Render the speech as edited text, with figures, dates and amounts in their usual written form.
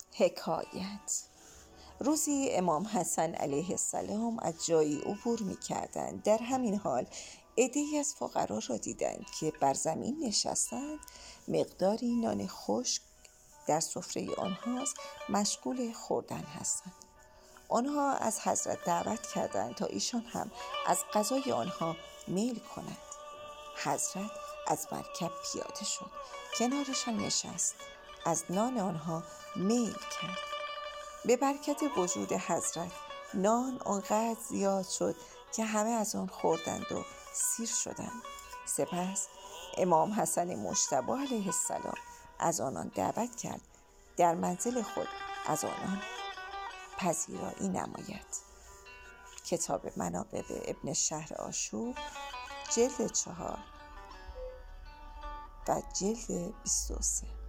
حکایت. روزی امام حسن علیه السلام از جایی عبور می‌کردند. در همین حال عده‌ای از فقرا را دیدند که بر زمین نشستند. مقداری نان خشک در سفره آنهاست، مشغول خوردن هستند. آنها از حضرت دعوت کردند تا ایشان هم از غذای آنها میل کنند. حضرت از مرکب پیاده شد، کنارشان نشست، از نان آنها میل کرد. به برکت وجود حضرت نان آنقدر زیاد شد که همه از آن خوردند و سیر شدند. سپس امام حسن مجتبی علیه السلام از آنان دعوت کرد در منزل خود از آنان پذیرایی نماید. کتاب مناقب ابن شهر آشوب، جلد 4 و جلد 23.